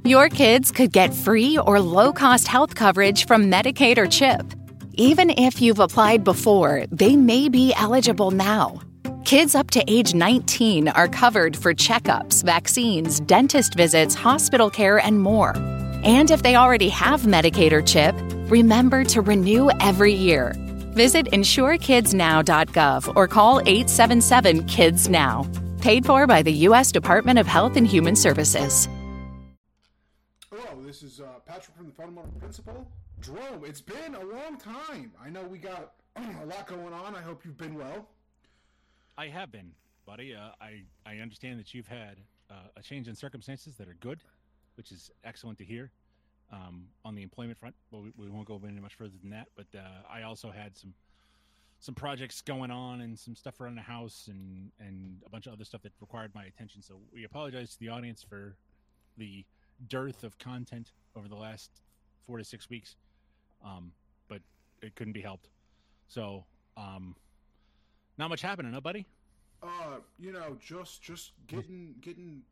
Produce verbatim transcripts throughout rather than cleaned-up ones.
Your kids could get free or low-cost health coverage from Medicaid or CHIP. Even if you've applied before, they may be eligible now. Kids up to age nineteen are covered for checkups, vaccines, dentist visits, hospital care, and more. And if they already have Medicaid or CHIP, remember to renew every year. Visit insure kids now dot gov or call eight seven seven kids now. Paid for by the U S Department of Health and Human Services. Hello, this is uh, Patrick from the Fundamental Principle. Jerome, it's been a long time. I know we got a lot going on. I hope you've been well. I have been, buddy. Uh, I, I understand that you've had uh, a change in circumstances that are good, which is excellent to hear. Um, on the employment front, well, we, we won't go any much further than that. But uh, I also had some some projects going on and some stuff around the house and, and a bunch of other stuff that required my attention. So we apologize to the audience for the dearth of content over the last four to six weeks, um, but it couldn't be helped. So um, not much happening, no, buddy? Uh, you know, just just getting getting.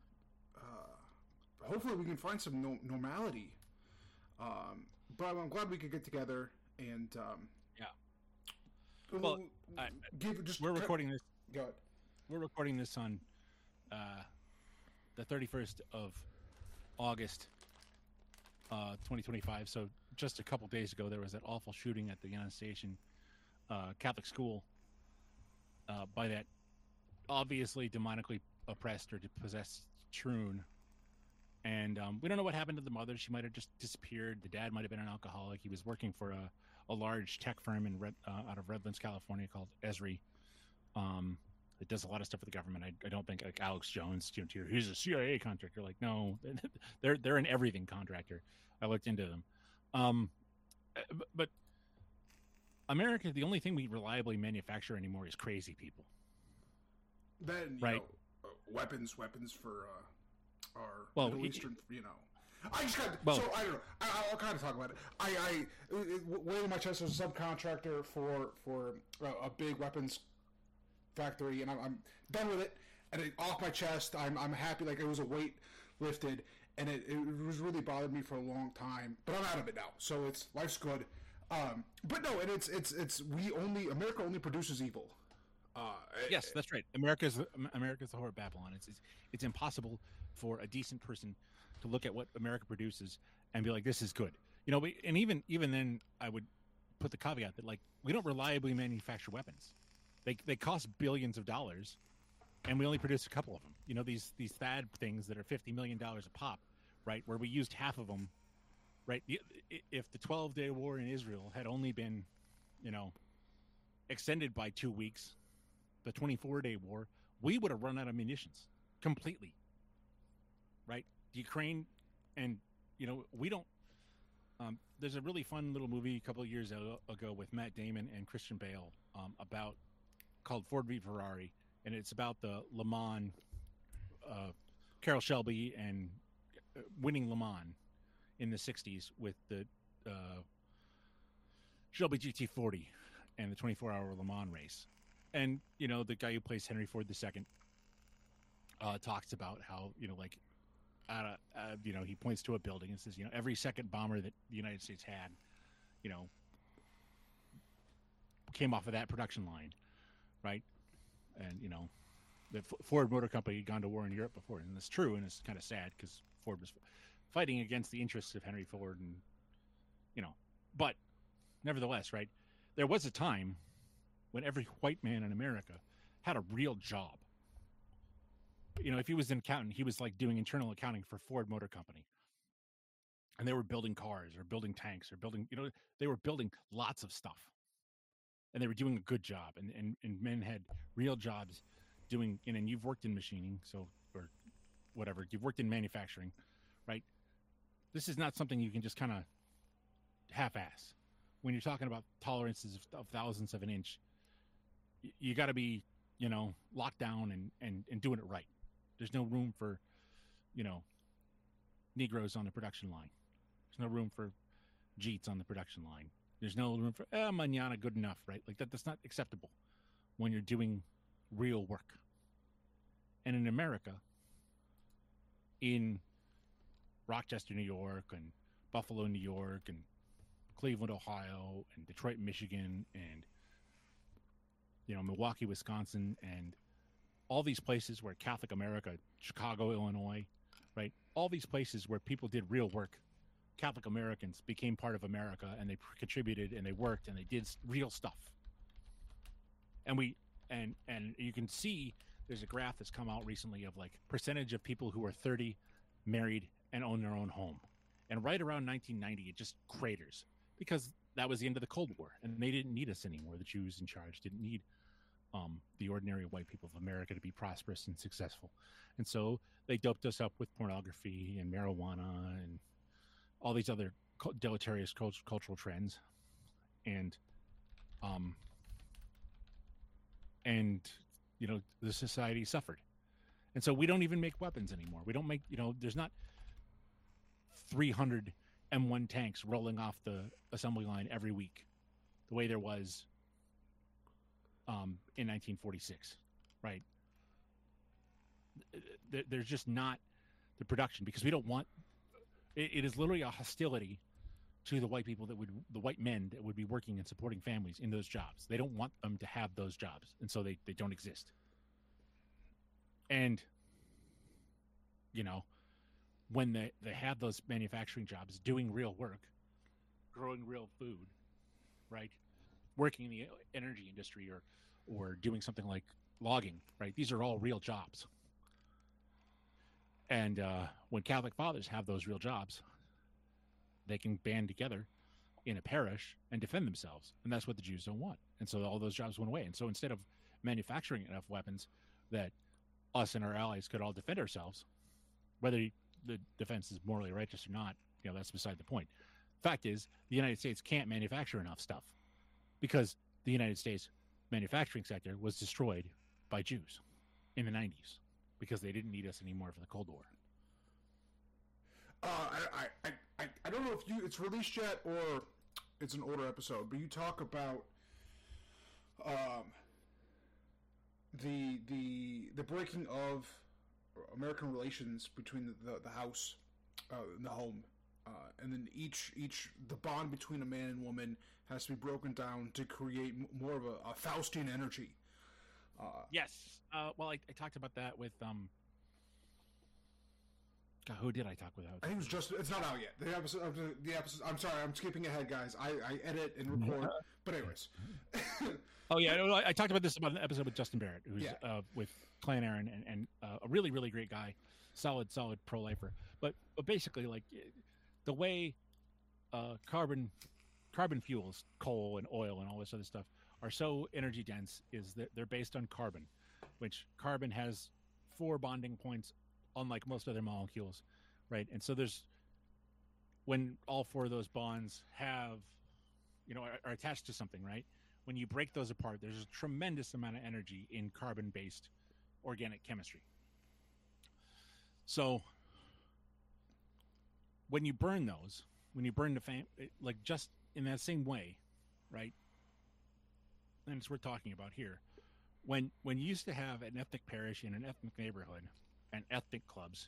Uh, hopefully, we can find some no- normality. Um, but I'm glad we could get together and um, yeah. Well, I, give just we're recording this. Go ahead. We're recording this on uh, the thirty-first of August, uh, twenty twenty-five. So just a couple days ago, there was that awful shooting at the United Station uh, Catholic school uh, by that obviously demonically oppressed or possessed troon. And um, we don't know what happened to the mother. She might have just disappeared. The dad might have been an alcoholic. He was working for a, a large tech firm in Red, uh, out of Redlands, California, called Esri. Um, it does a lot of stuff for the government. I, I don't think like Alex Jones, you know, he's a C I A contractor. Like, no, they're they're an everything contractor. I looked into them. Um, but America, the only thing we reliably manufacture anymore is crazy people. Then, you right? know, uh, weapons, weapons for. Uh... Or well, Middle he, Eastern, you know. I just got well, so I don't know. I, I'll kind of talk about it. I, I wearing my chest as a subcontractor for for a, a big weapons factory, and I'm, I'm done with it. And it, off my chest, I'm I'm happy. Like it was a weight lifted, and it, it was really bothered me for a long time. But I'm out of it now, so it's life's good. Um, but no, and it's it's it's we only America only produces evil. Uh, yes, that's right. America's America's the whore of Babylon. It's, it's it's impossible for a decent person to look at what America produces and be like, "This is good." You know, we, and even even then, I would put the caveat that like we don't reliably manufacture weapons. They they cost billions of dollars, and we only produce a couple of them. You know, these these T H A A D things that are fifty million dollars a pop, right? Where we used half of them, right? If the twelve-day war in Israel had only been, you know, extended by two weeks. The twenty-four-day war, we would have run out of munitions completely, right? Ukraine, and, you know, we don't, um, there's a really fun little movie a couple of years ago with Matt Damon and Christian Bale um, about, called Ford v Ferrari, and it's about the Le Mans, uh, Carroll Shelby and winning Le Mans in the sixties with the uh, Shelby G T forty and the twenty-four hour Le Mans race. And, you know, the guy who plays Henry Ford the Second uh, talks about how, you know, like, uh, uh, you know, he points to a building and says, you know, every second bomber that the United States had, you know, came off of that production line, right? And, you know, the F- Ford Motor Company had gone to war in Europe before. And it's true, and it's kind of sad because Ford was fighting against the interests of Henry Ford and, you know, but nevertheless, right, there was a time when every white man in America had a real job. You know, if he was an accountant, he was like doing internal accounting for Ford Motor Company. And they were building cars or building tanks or building, you know, they were building lots of stuff. And they were doing a good job. And and, and men had real jobs doing, and, and you've worked in machining, so, or whatever, you've worked in manufacturing, right? This is not something you can just kind of half-ass. When you're talking about tolerances of, of thousandths of an inch, you got to be, you know, locked down and, and, and doing it right. There's no room for, you know, Negroes on the production line. There's no room for Jeets on the production line. There's no room for, eh, mañana, good enough, right? Like that, that's not acceptable when you're doing real work. And in America, in Rochester, New York, and Buffalo, New York, and Cleveland, Ohio, and Detroit, Michigan, and you know, Milwaukee, Wisconsin, and all these places where Catholic America, Chicago, Illinois, right? All these places where people did real work. Catholic Americans became part of America, and they contributed, and they worked, and they did real stuff. And we, and and you can see there's a graph that's come out recently of like percentage of people who are thirty, married, and own their own home. And right around nineteen ninety, it just craters because that was the end of the Cold War, and they didn't need us anymore. The Jews in charge didn't need um, the ordinary white people of America to be prosperous and successful. And so they doped us up with pornography and marijuana and all these other deleterious cultural trends. And, um, and, you know, the society suffered. And so we don't even make weapons anymore. We don't make, you know, there's not three hundred M one tanks rolling off the assembly line every week the way there was um, in nineteen forty-six, right? There, there's just not the production because we don't want, it, it is literally a hostility to the white people that would, the white men that would be working and supporting families in those jobs. They don't want them to have those jobs. And so they, they don't exist. And, you know, when they, they have those manufacturing jobs, doing real work, growing real food, right? Working in the energy industry or, or doing something like logging, right? These are all real jobs. And uh, when Catholic fathers have those real jobs, they can band together in a parish and defend themselves. And that's what the Jews don't want. And so all those jobs went away. And so instead of manufacturing enough weapons that us and our allies could all defend ourselves, whether the defense is morally righteous or not, you know, that's beside the point. Fact is, the United States can't manufacture enough stuff because the United States manufacturing sector was destroyed by Jews in the nineties because they didn't need us anymore for the Cold War. Uh, I, I, I, I don't know if you it's released yet or it's an older episode, but you talk about um, the the the breaking of American relations between the, the, the house uh, and the home, uh, and then each each the bond between a man and woman has to be broken down to create m- more of a, a Faustian energy. Uh, yes. Uh, well, I, I talked about that with um. God, who did I talk with? I think it was just. It's not out yet. The episode. The episode. I'm sorry. I'm skipping ahead, guys. I, I edit and record. But anyways. Oh yeah, I, I talked about this about an episode with Justin Barrett, who's yeah. uh, with Clan Aaron, and, and uh, a really really great guy, solid solid pro lifer. But but basically, like the way uh, carbon carbon fuels, coal and oil and all this other stuff are so energy dense is that they're based on carbon, which carbon has four bonding points, unlike most other molecules, right? And so there's, when all four of those bonds have, you know, are, are attached to something, right? When you break those apart, there's a tremendous amount of energy in carbon-based organic chemistry. So when you burn those, when you burn the fam, like just in that same way, right? And it's worth talking about here. When when you used to have an ethnic parish in an ethnic neighborhood, and ethnic clubs,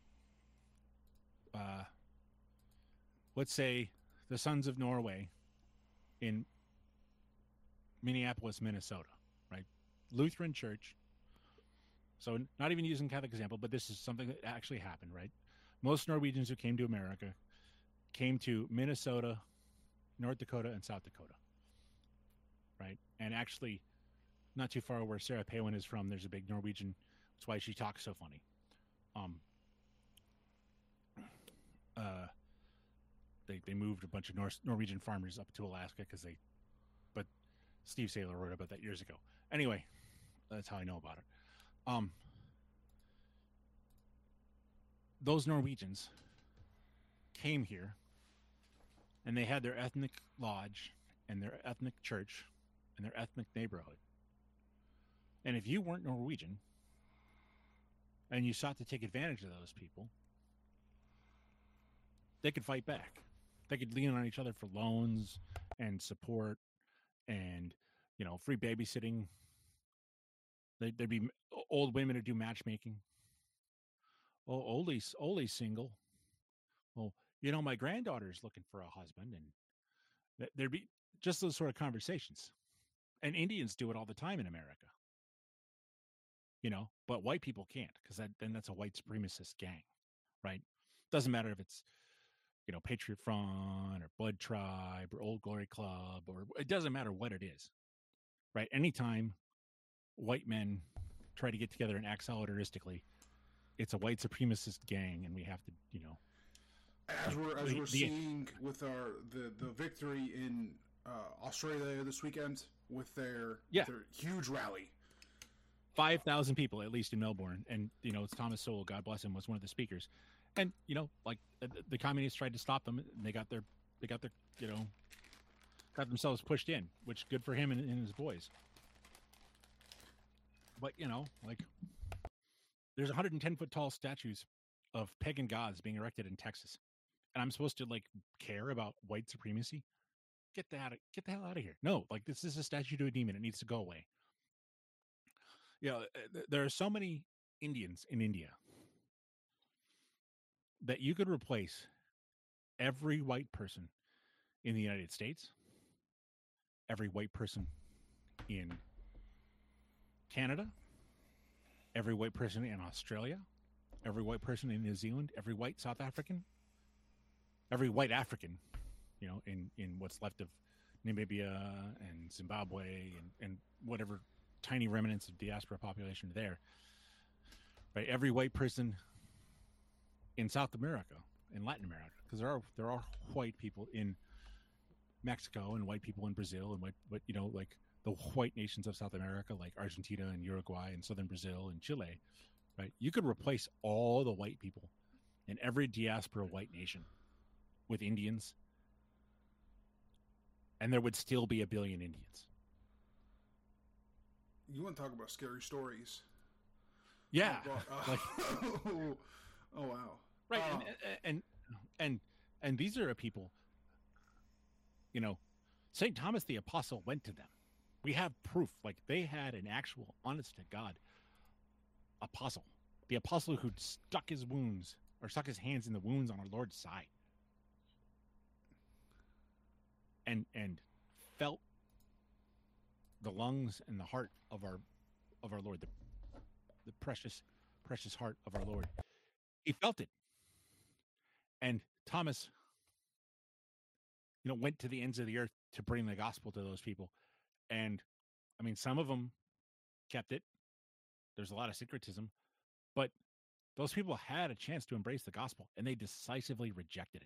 uh, let's say the Sons of Norway in Minneapolis, Minnesota, right? Lutheran church. So not even using Catholic example, but this is something that actually happened, right? Most Norwegians who came to America came to Minnesota, North Dakota, and South Dakota, right? And actually, not too far where Sarah Palin is from, there's a big Norwegian. That's why she talks so funny. Um, uh, they they moved a bunch of Nor- Norwegian farmers up to Alaska because they, but Steve Saylor wrote about that years ago. Anyway, that's how I know about it. Um, those Norwegians came here, and they had their ethnic lodge and their ethnic church and their ethnic neighborhood. And if you weren't Norwegian, and you sought to take advantage of those people, they could fight back. They could lean on each other for loans and support and, you know, free babysitting. There'd be old women to do matchmaking. Oh, Ole's, Ole's single. Well, you know, my granddaughter's looking for a husband, and th- there'd be just those sort of conversations. And Indians do it all the time in America, you know, but white people can't because that, then that's a white supremacist gang, right? Doesn't matter if it's, you know, Patriot Front or Blood Tribe or Old Glory Club, or it doesn't matter what it is, right? Anytime white men try to get together and act solidaristically, it's a white supremacist gang, and we have to, you know, as we're as the, we're the, seeing with our the the victory in uh, Australia this weekend with their yeah. their huge rally. five thousand people, at least in Melbourne. And, you know, it's Thomas Sowell, God bless him, was one of the speakers. And, you know, like the, the communists tried to stop them, and they got their, they got their, you know, got themselves pushed in, which good for him and, and his boys. But, you know, like there's one hundred ten foot tall statues of pagan gods being erected in Texas. And I'm supposed to like care about white supremacy? Get the, out of, get the hell out of here. No, like this is a statue to a demon. It needs to go away. You know, there are so many Indians in India that you could replace every white person in the United States, every white person in Canada, every white person in Australia, every white person in New Zealand, every white South African, every white African, you know, in, in what's left of Namibia and Zimbabwe and, and whatever tiny remnants of diaspora population there, right? Every white person in South America, in Latin America, because there are there are white people in Mexico and white people in Brazil and white, but you know, like the white nations of South America, like Argentina and Uruguay and southern Brazil and Chile, right? You could replace all the white people in every diaspora white nation with Indians, and there would still be a billion Indians. You want to talk about scary stories? Yeah. Oh, uh, like, oh, oh wow. Right. Uh, and, and and and these are a people, you know, Saint Thomas the Apostle went to them. We have proof. Like they had an actual, honest to God, apostle. The apostle who stuck his wounds or stuck his hands in the wounds on our Lord's side. And and felt the lungs and the heart of our of our Lord, the, the precious, precious heart of our Lord. He felt it. And Thomas, you know, went to the ends of the earth to bring the gospel to those people. And I mean, some of them kept it. There's a lot of syncretism, but those people had a chance to embrace the gospel, and they decisively rejected it.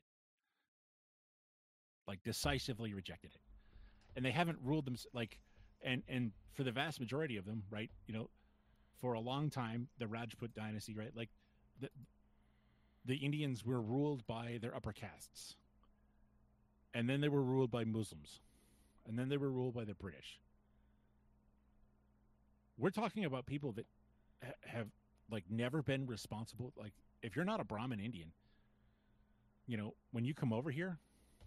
Like decisively rejected it. And they haven't ruled them like, and, and for the vast majority of them, right, you know, for a long time, the Rajput dynasty, right, like the, the Indians were ruled by their upper castes. And then they were ruled by Muslims. And then they were ruled by the British. We're talking about people that ha- have like never been responsible. Like if you're not a Brahmin Indian, you know, when you come over here,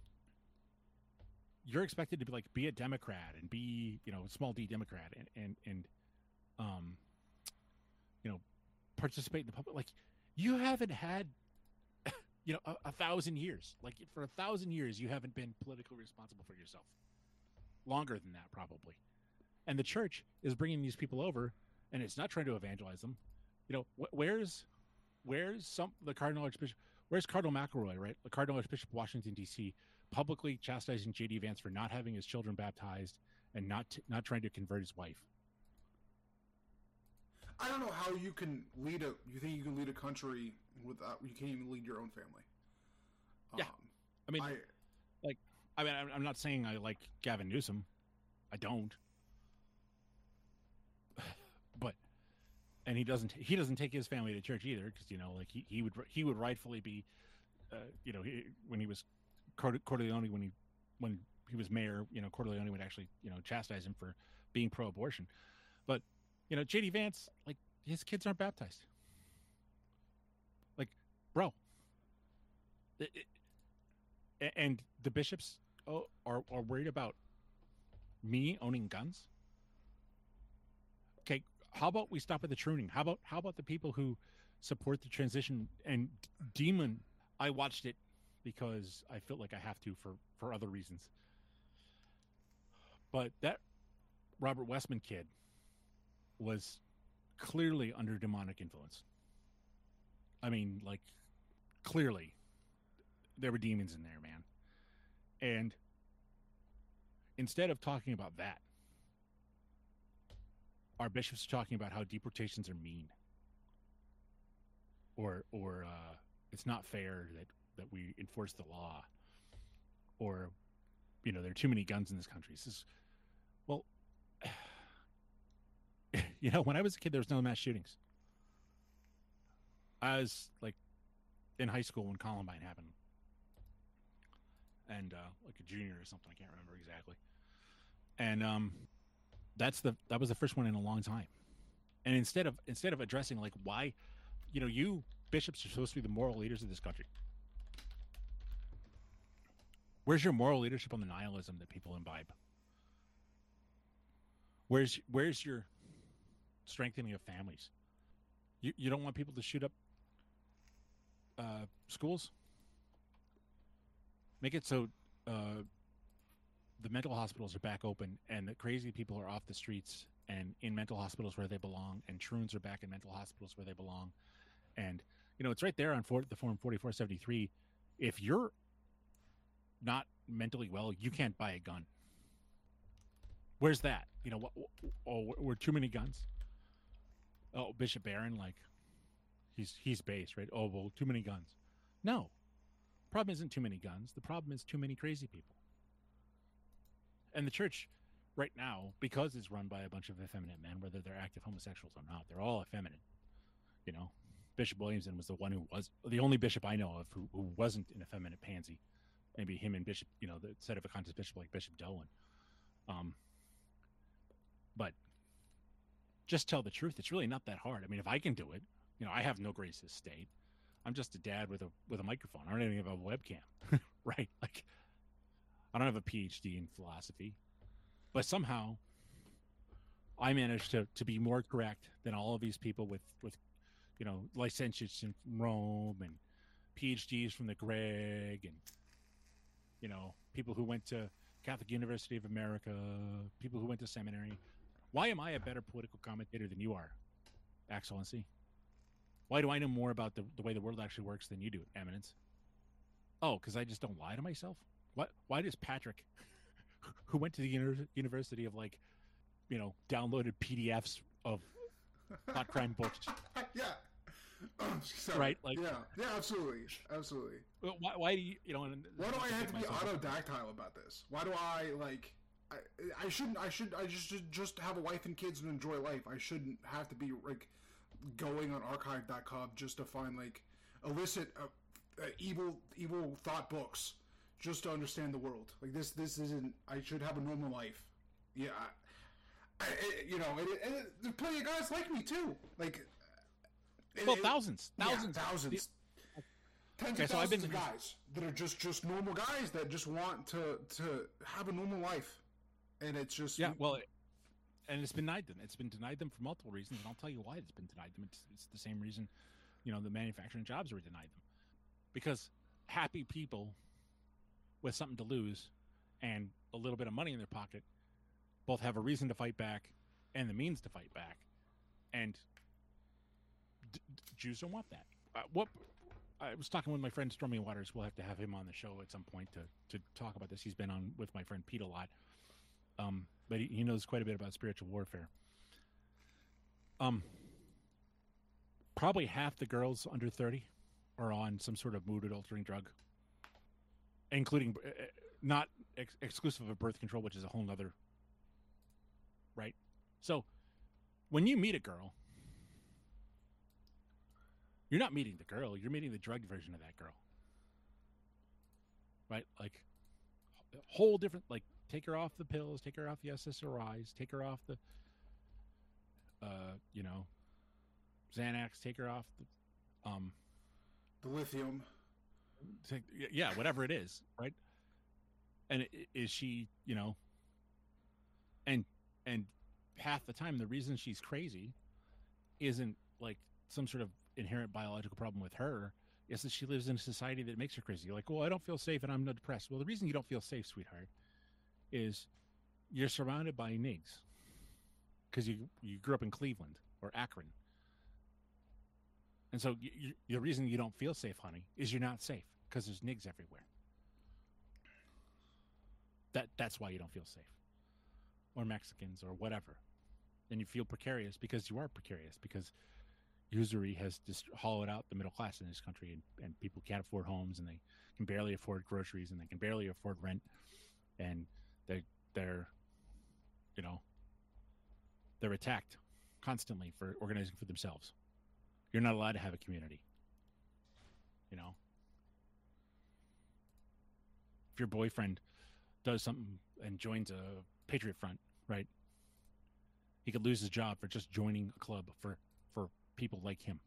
you're expected to be like, be a Democrat and be, you know, small D Democrat and, and, and, um, you know, participate in the public. Like you haven't had, you know, a, a thousand years, like for a thousand years, you haven't been politically responsible for yourself. Longer than that, probably. And the church is bringing these people over, and it's not trying to evangelize them. You know, wh- where's, where's some the Cardinal Archbishop? Where's Cardinal McElroy, right? The Cardinal Archbishop of Washington D C, publicly chastising J D Vance for not having his children baptized and not t- not trying to convert his wife. I don't know how you can lead a. You think you can lead a country without? You can't even lead your own family. Yeah, um, I mean, I, like, I mean, I'm not saying I like Gavin Newsom. I don't. But, and he doesn't. He doesn't take his family to church either, because you know, like he, he would he would rightfully be, uh, you know, he, when he was Corleone, when he when he was mayor, you know, Corleone would actually, you know, chastise him for being pro-abortion. But, you know, J D Vance, like his kids aren't baptized. Like, bro. It, it, and the bishops oh, are are worried about me owning guns. Okay, how about we stop at the pruning? How about how about the people who support the transition and demon? I watched it because I feel like I have to for, for other reasons. But that Robert Westman kid was clearly under demonic influence. I mean, like, clearly there were demons in there, man. And instead of talking about that, our bishops are talking about how deportations are mean, or or uh, it's not fair that, that we enforce the law, or, you know, there are too many guns in this country. This is, well, you know, when I was a kid, there was no mass shootings. I was like in high school when Columbine happened, and uh, like a junior or something. I can't remember exactly. And um, that's the that was the first one in a long time. And instead of instead of addressing like why, you know, you bishops are supposed to be the moral leaders of this country. Where's your moral leadership on the nihilism that people imbibe? Where's where's your strengthening of families? You you don't want people to shoot up uh, schools? Make it so uh, the mental hospitals are back open and the crazy people are off the streets and in mental hospitals where they belong, and troons are back in mental hospitals where they belong. And, you know, it's right there on for, the form forty-four seventy-three. If you're not mentally well, you can't buy a gun. Where's that? You know, what, oh, were too many guns? Oh, Bishop Barron, like, he's he's based, right? Oh, well, too many guns. No. Problem isn't too many guns. The problem is too many crazy people. And the church right now, because it's run by a bunch of effeminate men, whether they're active homosexuals or not, they're all effeminate. You know, Bishop Williamson was the one who was the only bishop I know of who, who wasn't an effeminate pansy. Maybe him and Bishop, you know, the set of a contest bishop like Bishop Dolan. Um, but just tell the truth. It's really not that hard. I mean, if I can do it, you know, I have no grace of state. I'm just a dad with a with a microphone. I don't even have a webcam, right? Like, I don't have a P H D in philosophy, but somehow I managed to, to be more correct than all of these people with, with, you know, licentiates from Rome and P H Ds from the Greg and, you know, people who went to Catholic University of America, people who went to seminary. Why am I a better political commentator than you are, Excellency? Why do I know more about the, the way the world actually works than you do, Eminence? Oh, because I just don't lie to myself? What? Why does Patrick, who went to the uni- University of, like, you know, downloaded P D Fs of hot crime books? Yeah. Sorry. Right? Like, yeah, yeah, absolutely, absolutely. Why, why do you, you know? And why do I have to be autodactyl about this? Why do I like? I, I shouldn't. I should. I just should just have a wife and kids and enjoy life. I shouldn't have to be like going on archive dot com just to find like illicit, uh, uh, evil, evil thought books just to understand the world. Like this. This isn't. I should have a normal life. Yeah. I, I, you know, and, it, and it, there's plenty of guys like me too. Like. Well, it, thousands, thousands, yeah, thousands, the, tens okay, of so thousands I've been, of guys that are just, just normal guys that just want to to have a normal life, and it's just yeah. Well, and it's been denied them. It's been denied them for multiple reasons, and I'll tell you why it's been denied them. It's, it's the same reason, you know, the manufacturing jobs were denied them, because happy people with something to lose and a little bit of money in their pocket both have a reason to fight back and the means to fight back, and D- Jews don't want that. Uh, what I was talking with my friend Stormy Waters. We'll have to have him on the show at some point to, to talk about this. He's been on with my friend Pete a lot, um, but he, he knows quite a bit about spiritual warfare. Um, probably half the girls under thirty are on some sort of mood-altering drug, including uh, not ex- exclusive of birth control, which is a whole nother. Right. So, when you meet a girl, you're not meeting the girl. You're meeting the drugged version of that girl. Right? Like, whole different, like, take her off the pills, take her off the S S R Is, take her off the, uh, you know, Xanax, take her off the, um, the lithium. Take, yeah, whatever it is, right? And is she, you know, and, and half the time, the reason she's crazy isn't, like, some sort of inherent biological problem with her. is that she lives in a society that makes her crazy. You're like, well, I don't feel safe and I'm not depressed. Well, the reason you don't feel safe, sweetheart, is you're surrounded by nigs because you you grew up in Cleveland or Akron. And so you, you, the reason you don't feel safe, honey, is you're not safe because there's nigs everywhere. That That's why you don't feel safe. Or Mexicans or whatever. And you feel precarious because you are precarious, because usury has just hollowed out the middle class in this country, and, and people can't afford homes, and they can barely afford groceries, and they can barely afford rent, and they they're you know they're attacked constantly for organizing for themselves. You're not allowed to have a community. You know, if your boyfriend does something and joins a Patriot Front, right? He could lose his job for just joining a club for, for people like him.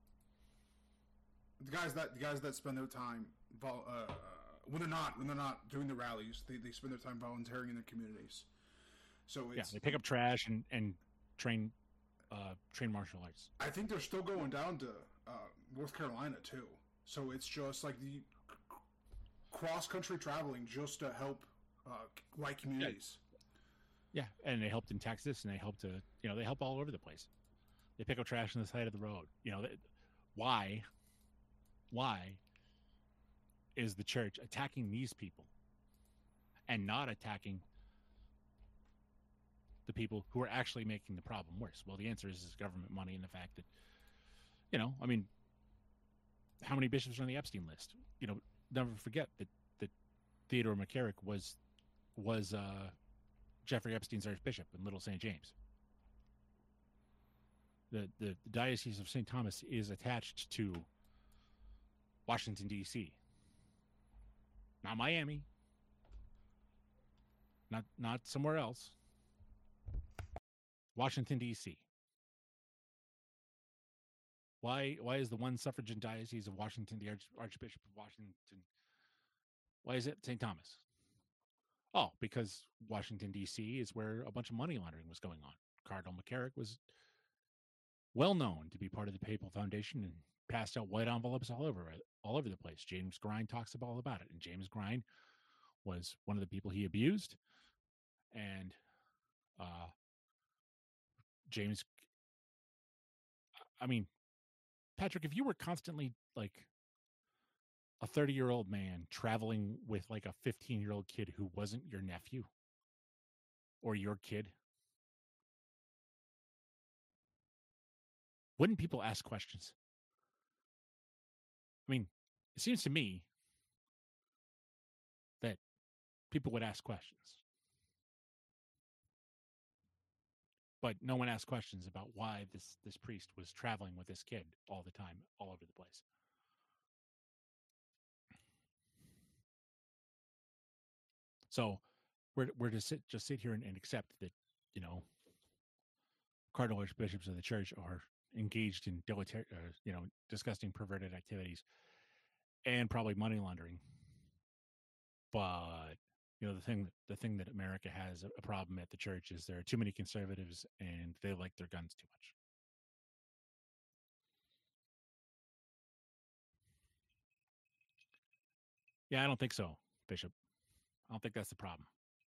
The guys that the guys that spend their time vol- uh, when they're not when they're not doing the rallies, they, they spend their time volunteering in their communities. So it's, yeah, they pick up trash and and train uh, train martial arts. I think they're still going down to uh, North Carolina too. So it's just like the cross country traveling just to help uh, white communities. Yeah. yeah, and they helped in Texas, and they helped to you know they help all over the place. They pick up trash on the side of the road. You know, they, why? Why is the church attacking these people and not attacking the people who are actually making the problem worse? Well, the answer is, is government money, and the fact that, you know, I mean, how many bishops are on the Epstein list? You know, never forget that, that Theodore McCarrick was was uh, Jeffrey Epstein's archbishop in Little Saint James. The, the the Diocese of Saint Thomas is attached to Washington, D C Not Miami. Not not somewhere else. Washington, D C Why why is the one suffragan diocese of Washington, the Arch, Archbishop of Washington, why is it Saint Thomas? Oh, because Washington, D C is where a bunch of money laundering was going on. Cardinal McCarrick was well known to be part of the Papal Foundation and passed out white envelopes all over it, all over the place. James Grine talks all about it, and James Grine was one of the people he abused. And uh, James, I mean, Patrick, if you were constantly like a thirty-year-old man traveling with like a fifteen-year-old kid who wasn't your nephew or your kid, wouldn't people ask questions? I mean, it seems to me that people would ask questions. But no one asked questions about why this, this priest was traveling with this kid all the time, all over the place. So we're we're to sit just sit here and, and accept that, you know, cardinal archbishops of the church are engaged in deleterious, uh, you know, disgusting, perverted activities, and probably money laundering. But you know, the thing the thing that America has a problem at the church is there are too many conservatives, and they like their guns too much. Yeah, I don't think so, Bishop. I don't think that's the problem.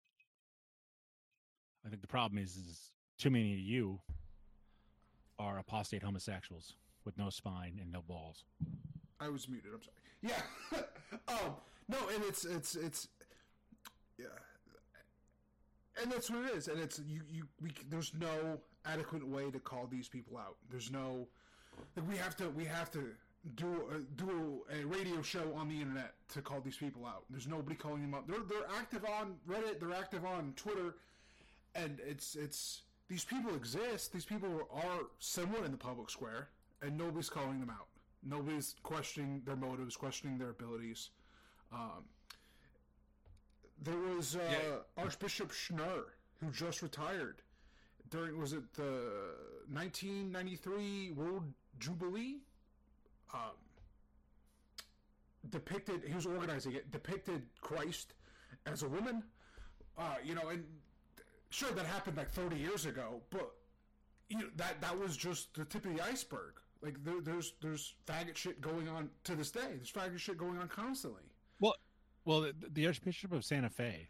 I think the problem is, is too many of you are apostate homosexuals with no spine and no balls. I was muted. I'm sorry. Yeah. um. No, and it's it's it's. Yeah. And that's what it is. And it's you you we there's no adequate way to call these people out. There's no like we have to we have to do a, do a radio show on the internet to call these people out. There's nobody calling them out. They're they're active on Reddit. They're active on Twitter, and it's it's these people exist. These people are somewhat in the public square, and nobody's calling them out. Nobody's questioning their motives, questioning their abilities. Um, there was uh, yeah. Archbishop Schnurr, who just retired during, was it the nineteen ninety-three World Jubilee? Um, depicted, he was organizing it, depicted Christ as a woman. Uh, you know, and sure, that happened like thirty years ago, but you know, that, that was just the tip of the iceberg. Like there, there's there's faggot shit going on to this day. There's faggot shit going on constantly. Well, well, the, the Archbishop of Santa Fe,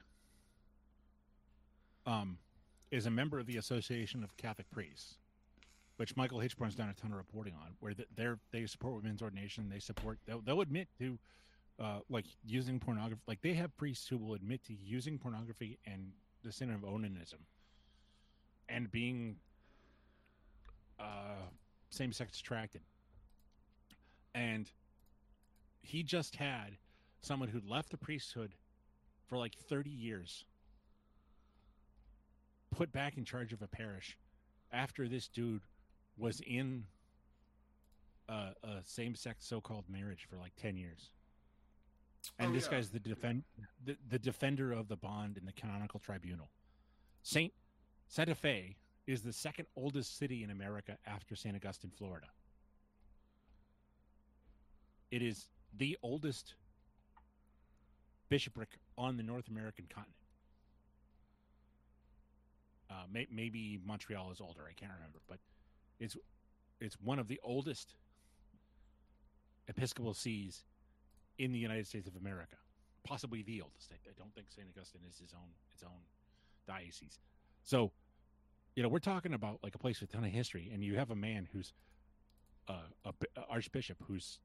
um, is a member of the Association of Catholic Priests, which Michael Hitchborn's done a ton of reporting on, where they're they support women's ordination. They support they'll, they'll admit to uh, like using pornography. Like they have priests who will admit to using pornography and the sin of onanism and being uh, same-sex attracted. And he just had someone who left the priesthood for like thirty years put back in charge of a parish after this dude was in a, a same-sex so-called marriage for like ten years. And oh, this yeah. guy's the, defend, the, the defender of the bond in the canonical tribunal. Saint Santa Fe is the second oldest city in America after Saint Augustine, Florida. It is the oldest bishopric on the North American continent. Uh, may, maybe Montreal is older. I can't remember, but it's it's one of the oldest episcopal sees in the United States of America, possibly the oldest. I, I don't think Saint Augustine is his own its own diocese. So, you know, we're talking about like a place with a ton of history, and you have a man who's uh, a, a archbishop who's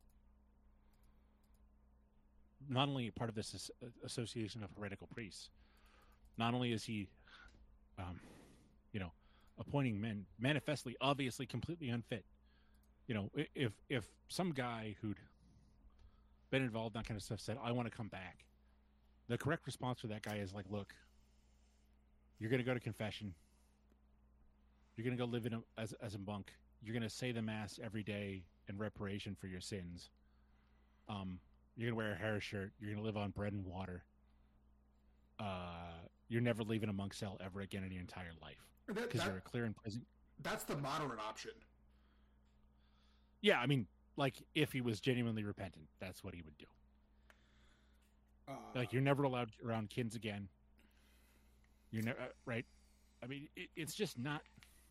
not only part of this association of heretical priests, not only is he, um, you know, appointing men manifestly, obviously, completely unfit. You know, if if some guy who'd been involved in that kind of stuff said, "I want to come back," the correct response for that guy is like, "Look, you're going to go to confession. You're going to go live in a, as as a monk. You're going to say the mass every day in reparation for your sins. Um, you're going to wear a hair shirt. You're going to live on bread and water. Uh, you're never leaving a monk cell ever again in your entire life because you're a clear and present." That's the moderate option. Yeah, I mean, like if he was genuinely repentant, that's what he would do. Uh, Like you're never allowed around kids again. You're never uh, right. I mean, it, it's just not.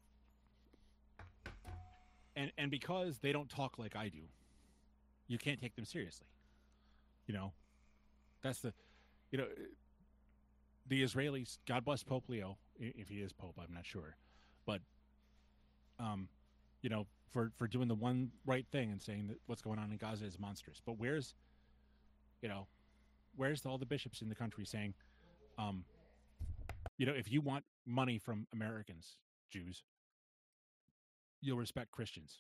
And and because they don't talk like I do, you can't take them seriously. You know, that's the, you know, the Israelis. God bless Pope Leo, if he is Pope. I'm not sure, but, um, you know, for for doing the one right thing and saying that what's going on in Gaza is monstrous. But where's, you know, where's all the bishops in the country saying, um, you know, if you want money from Americans, Jews, you'll respect Christians.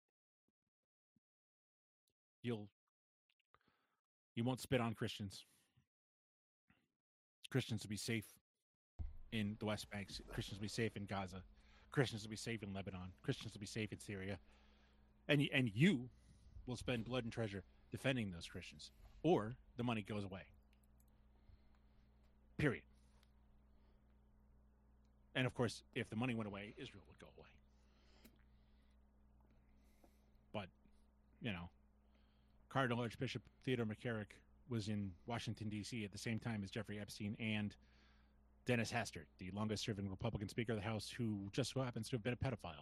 You'll, you won't spit on Christians. Christians will be safe in the West Bank. Christians will be safe in Gaza. Christians will be safe in Lebanon. Christians will be safe in Syria. And, and you will spend blood and treasure defending those Christians. Or the money goes away. Period. And of course, if the money went away, Israel would go away. But, you know, Cardinal Archbishop Theodore McCarrick was in Washington, D C at the same time as Jeffrey Epstein and Dennis Hastert, the longest-serving Republican Speaker of the House, who just so happens to have been a pedophile.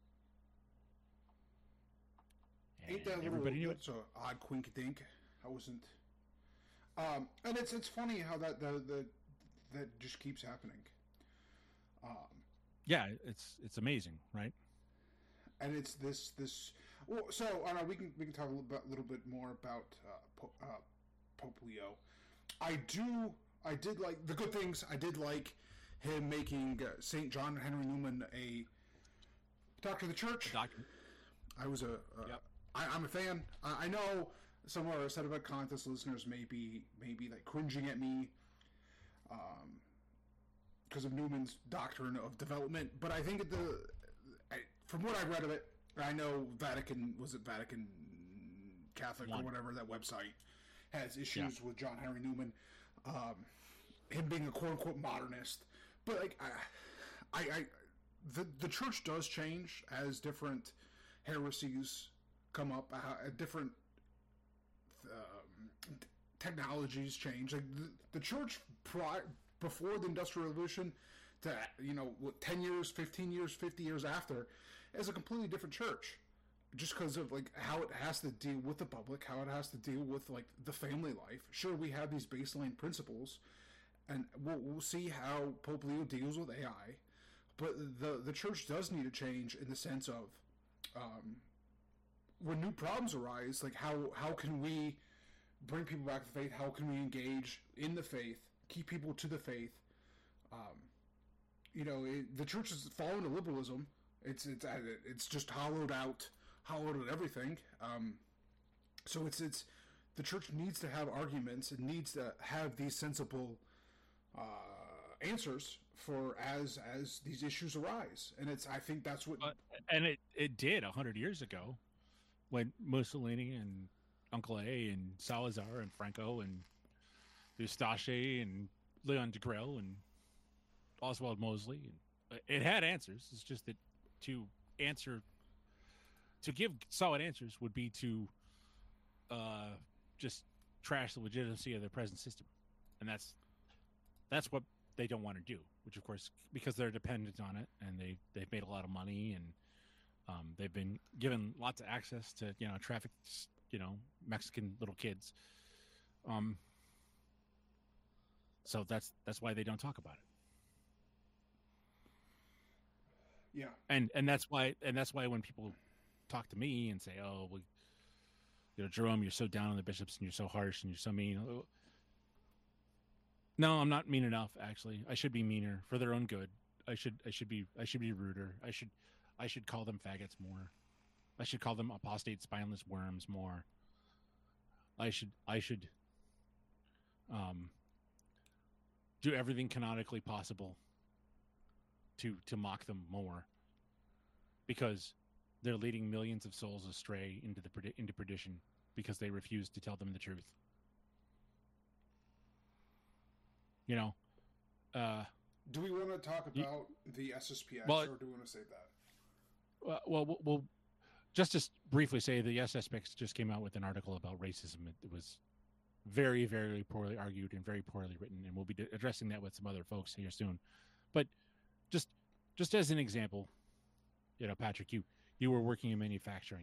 Ain't that little, everybody knew it. It's an odd quink dink. I wasn't... Um, and it's it's funny how that the, the that just keeps happening. Um, yeah, it's it's amazing, right? And it's this this. Well, so I know we can we can talk a little bit, little bit more about uh, po- uh, Pope Leo. I do I did like the good things. I did like him making uh, Saint John Henry Newman a doctor of the church. Doctor. I was a. a yep. I, I'm a fan. I, I know. Some of our Set About Contest listeners may be, may be like cringing at me um, because of Newman's doctrine of development, but I think at the I, from what I read of it, I know Vatican was it Vatican Catholic One. or whatever that website has issues yeah. with John Henry Newman, um, him being a quote unquote modernist, but like I, I, I the the church does change as different heresies come up, uh, different. Um, technologies change. Like the, the church prior, before the Industrial Revolution to, you know, what, ten years, fifteen years, fifty years after, is a completely different church. just because of like how it has to deal with the public, how it has to deal with like the family life. Sure, we have these baseline principles, and we'll, we'll see how Pope Leo deals with A I. But the the church does need to change in the sense of um, when new problems arise, like how how can we bring people back to the faith? How can we engage in the faith, keep people to the faith? Um, you know, it, the church is fallen to liberalism. It's it's it's just hollowed out, hollowed out everything. Um, so it's it's the church needs to have arguments. It needs to have these sensible uh, answers for as as these issues arise. And it's I think that's what uh, and it it did a hundred years ago when Mussolini and Uncle A and Salazar and Franco and Eustache and Leon Degrelle and Oswald Mosley, and it had answers. It's just that to answer, to give solid answers would be to uh, just trash the legitimacy of the present system, and that's that's what they don't want to do. Which, of course, because they're dependent on it, and they they've made a lot of money, and um, they've been given lots of access to you know trafficked you know Mexican little kids. Um, so that's that's why they don't talk about it. Yeah, and and that's why and that's why when people talk to me and say, "Oh, well, you know, Jerome, you're so down on the bishops and you're so harsh and you're so mean," no, I'm not mean enough. Actually, I should be meaner for their own good. I should I should be I should be ruder. I should I should call them faggots more. I should call them apostate, spineless worms more. I should I should um, do everything canonically possible to to mock them more, because they're leading millions of souls astray into the into perdition because they refuse to tell them the truth. You know, uh, do we want to talk about you, the S S P X, well, or do we want to save that? Uh, well, well, we'll just to briefly say the S S P X just came out with an article about racism. It, it was very, very poorly argued and very poorly written, and we'll be addressing that with some other folks here soon. But Just, just as an example, you know, Patrick, you, you were working in manufacturing.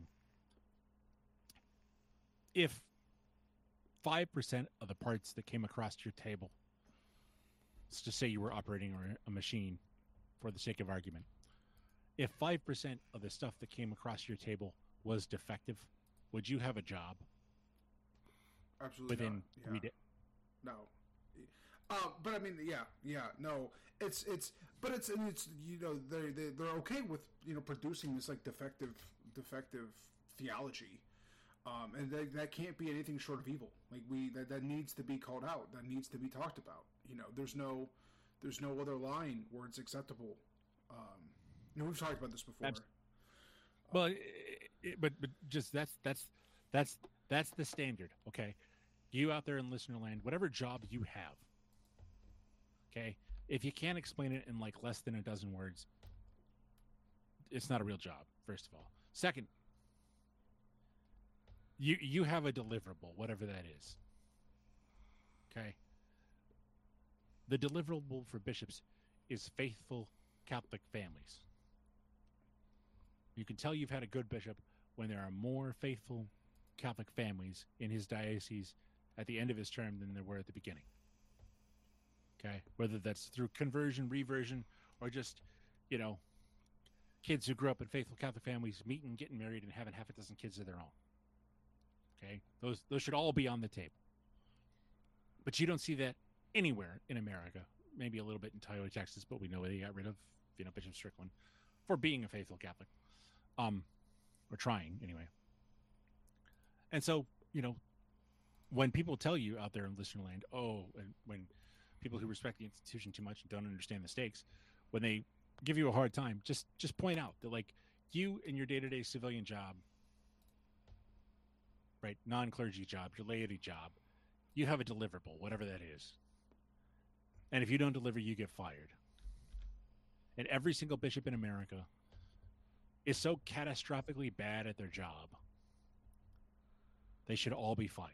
If five percent of the parts that came across your table, let's just say you were operating a machine for the sake of argument. If five percent of the stuff that came across your table was defective, would you have a job? Absolutely within not. Yeah. three days? No. Uh, but I mean, yeah, yeah, no, it's, it's, but it's, and it's, you know, they, they, they're okay with, you know, producing this like defective, defective theology. Um, and they, that can't be anything short of evil. Like we, that, that needs to be called out. That needs to be talked about. You know, there's no, there's no other line where it's acceptable. Um, you know, we've talked about this before. Absolutely. Well, it, it, but, but just that's, that's, that's, that's the standard. Okay. You out there in listener land, whatever job you have, okay, if you can't explain it in like less than a dozen words, it's not a real job, first of all. Second, you you have a deliverable, whatever that is. Okay? The deliverable for bishops is faithful Catholic families. You can tell you've had a good bishop when there are more faithful Catholic families in his diocese at the end of his term than there were at the beginning. Okay, whether that's through conversion, reversion, or just, you know, kids who grew up in faithful Catholic families meeting, getting married, and having half a dozen kids of their own. Okay, those those should all be on the table. But you don't see that anywhere in America. Maybe a little bit in Tyler, Texas, but we know they got rid of, you know, Bishop Strickland for being a faithful Catholic, um, or trying anyway. And so, you know, when people tell you out there in listener land, oh, and when people who respect the institution too much and don't understand the stakes, when they give you a hard time, just just point out that, like, you in your day-to-day civilian job, right, non-clergy job, your laity job, you have a deliverable, whatever that is. And if you don't deliver, you get fired. And every single bishop in America is so catastrophically bad at their job, they should all be fired.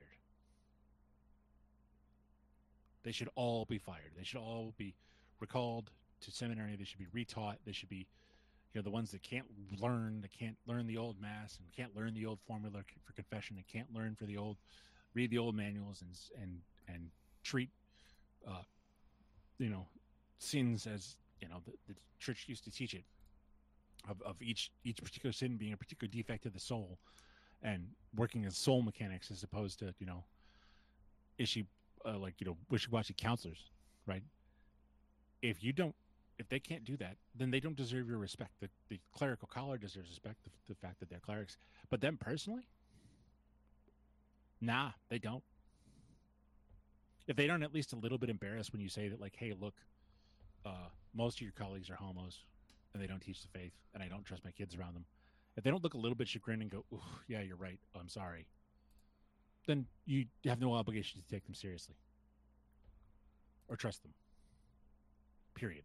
They should all be fired. They should all be recalled to seminary. They should be retaught. They should be, you know, the ones that can't learn, that can't learn the old mass and can't learn the old formula for confession, and can't learn for the old, read the old manuals and and and treat, uh, you know, sins as, you know, the, the church used to teach it, of, of each each particular sin being a particular defect of the soul, and working as soul mechanics as opposed to, you know, issue uh, like, you know, wishy-washy counselors, right? If you don't, if they can't do that, then they don't deserve your respect. The, the clerical collar deserves respect, the, the fact that they're clerics. But them personally, nah, they don't. If they don't at least a little bit embarrassed when you say that, like, hey, look, uh, most of your colleagues are homos and they don't teach the faith, and I don't trust my kids around them. If they don't look a little bit chagrined and go, ooh, yeah, you're right, I'm sorry, then you have no obligation to take them seriously or trust them. Period.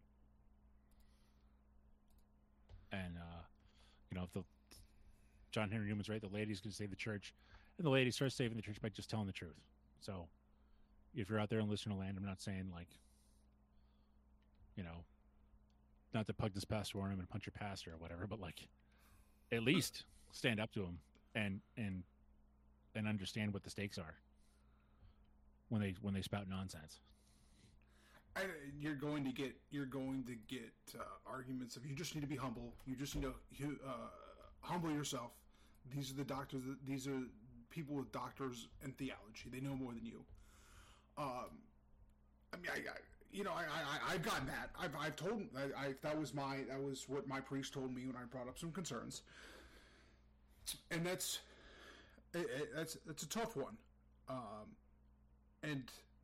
And, uh, you know, if the John Henry Newman's right, the lady's going to save the church, and the lady starts saving the church by just telling the truth. So if you're out there in listener land, I'm not saying, like, you know, not to pug this pastor on him and punch your pastor or whatever, but, like, at least stand up to him and and and understand what the stakes are when they when they spout nonsense. I, you're going to get you're going to get uh, arguments of, you just need to be humble. You just need to you, uh, humble yourself. These are the doctors. These are people with doctors in theology. They know more than you. Um, I mean, I, I you know, I, I I've gotten that. I've I've told I, I that was my that was what my priest told me when I brought up some concerns. And that's it, it, that's that's a tough one, um, and.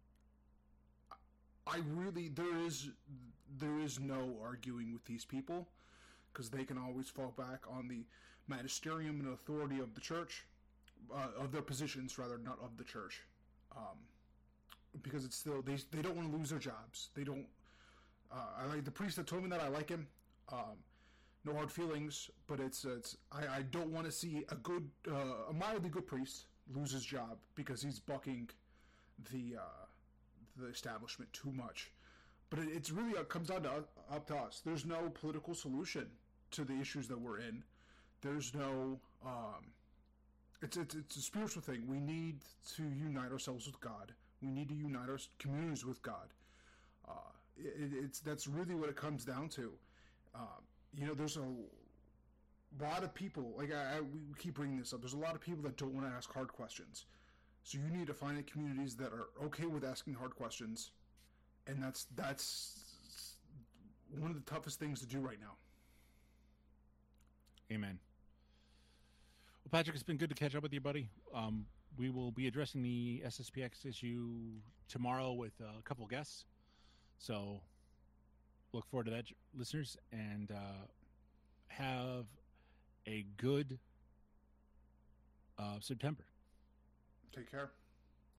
I really there is there is no arguing with these people, because they can always fall back on the magisterium and authority of the church, uh, of their positions rather, not of the church, um, because it's still they they don't want to lose their jobs. They don't. Uh, I like the priest that told me that. I like him. Um, no hard feelings, but it's it's I, I don't want to see a good uh, a mildly good priest lose his job because he's bucking the. Uh, the establishment too much. But it, it's really it comes down to up to us. There's no political solution to the issues that we're in. There's no um, it's, it's it's a spiritual thing. We need to unite ourselves with God. We need to unite our communities with God. Uh, it, it's that's really what it comes down to. Uh, you know, there's a lot of people, like I, I we keep bringing this up, there's a lot of people that don't want to ask hard questions. So you need to find the communities that are okay with asking hard questions, and that's that's one of the toughest things to do right now. Amen. Well, Patrick, it's been good to catch up with you, buddy. Um, we will be addressing the S S P X issue tomorrow with uh, a couple guests, so look forward to that, listeners, and uh, have a good uh, September. Take care.